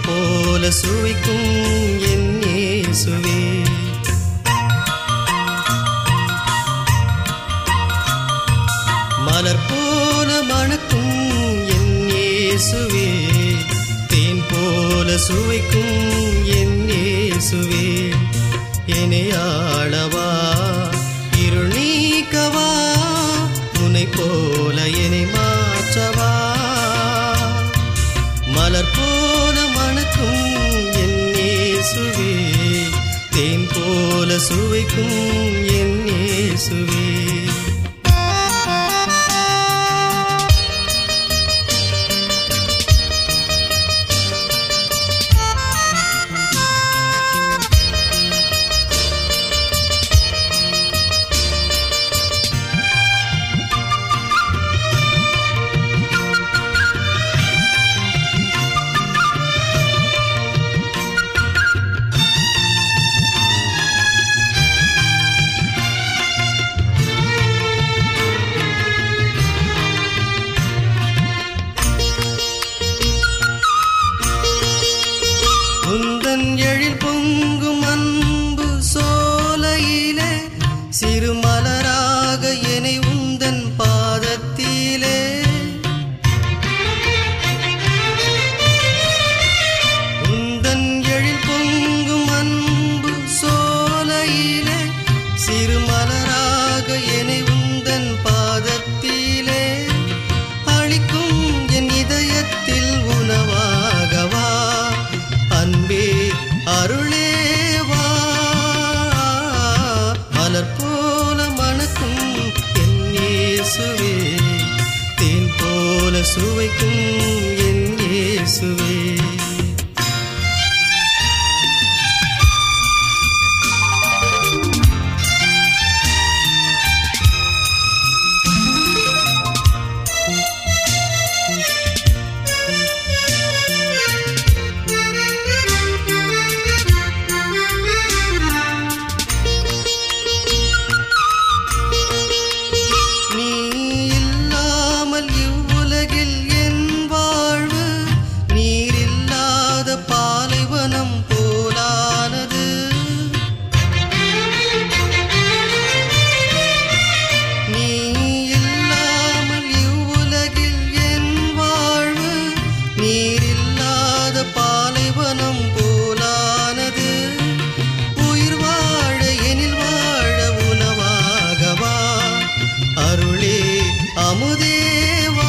போல சுவைக்கும் என் இயேசுவே. மலர் போல மணக்கும் என் இயேசுவே, தேன் போல சுவைக்கும் என் இயேசுவே. என்னை ஆளவா, இருள் நீக்கவா, உன்னை போல என்னை மாற்றவா. மலர் போல மணக்கும் என் இயேசுவே, தேன் போல சுவைக்கும் என் இயேசுவே. உந்தன் எழில் பொங்கும் அன்பு சோலையிலே, சிறு மலராக என்னை உந்தன் பாதத்திலே. உந்தன் எழில் பொங்கும் அன்பு சோலையிலே, சிறு மலராக என்னை உந்தன் பாதத்திலே. அளிக்கும் என் இதயத்தில் உணவாகவா, அன்பே அருளேவா. மலர் போல மணக்கும் என் இயேசுவே, தேன் போல சுவைக்கும் என் இயேசுவே. அமுதேவா,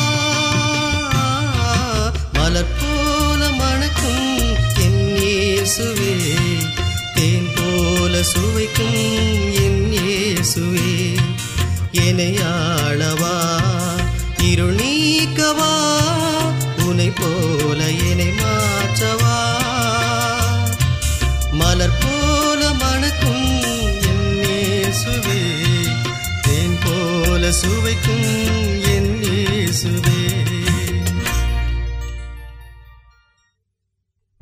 மலர் போல மணக்கும் என் இயேசுவே, தேன் போல சுவைக்கும் என் இயேசுவே. என்னை ஆளவா, இருள் நீக்கவா, உன்னை போல என்னை மாற்றவா. மலர் போல மணக்கும் என் இயேசுவே, தேன் போல சுவைக்கும் என் இயேசுவே.